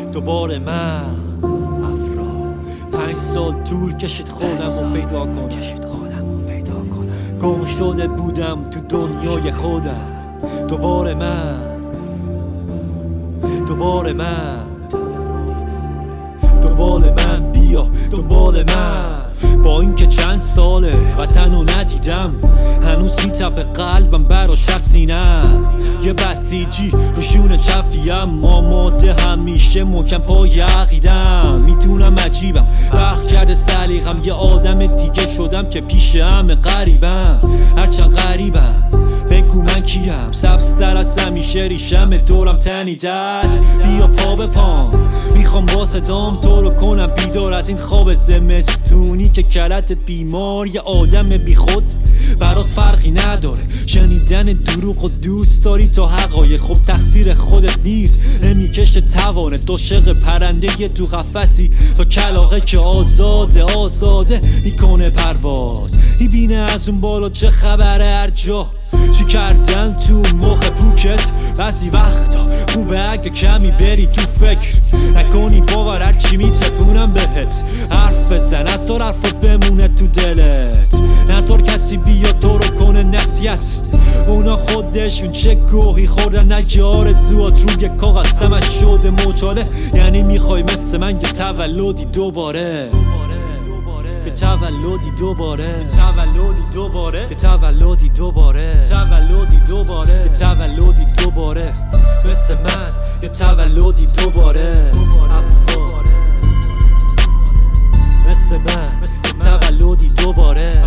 دوباره من افرا 5 سال طول کشید خودم رو پیدا کنم گم شده بودم تو دنیای خودم دوباره من بیا دنبال من با اینکه چند ساله وطنو ندیدم هنوز میتپه قلبم برا شهر سینم یه بسیجی روشون چفیم آماده همیشه محکم پای عقیدم میدونم عجیبم وقت کرده سلیقم یه آدم دیگه شدم که پیش همه غریبم هرچند غریبم بگو من کیم سبزتر از همیشه ریشم دورم تنیده است بیا پا به پام میخوام با صدام تو رو کنم بیدار از این خواب زمستونی که کلتت بیمار یه آدم بی خود برات فرقی نداره شنیدن دروغ و دوست داری تا حقایق خب تقصیر خودت نیست نمیکشه توانت عاشق پرنده تو قفسی تا کلاغه که آزاده میکنه پرواز میبینه از اون بالا چه خبره هر جا چی کردن تو مخ پوکت بعضی وقتا خوبه اگه کمی بری تو فکر نکنی باور هرچی میتپونم بهت حرف بزن نذار حرفت بمونه تو دلت نذار کسی بیا تو رو کنه نصیحت اونا خودشون چه گوهی خوردن نگه آرزوات روی کاغذ همش شده مچاله یعنی میخوای مثل من یه تولدی دوباره مثل من یه تولدی دوباره مثل من تولدی دوباره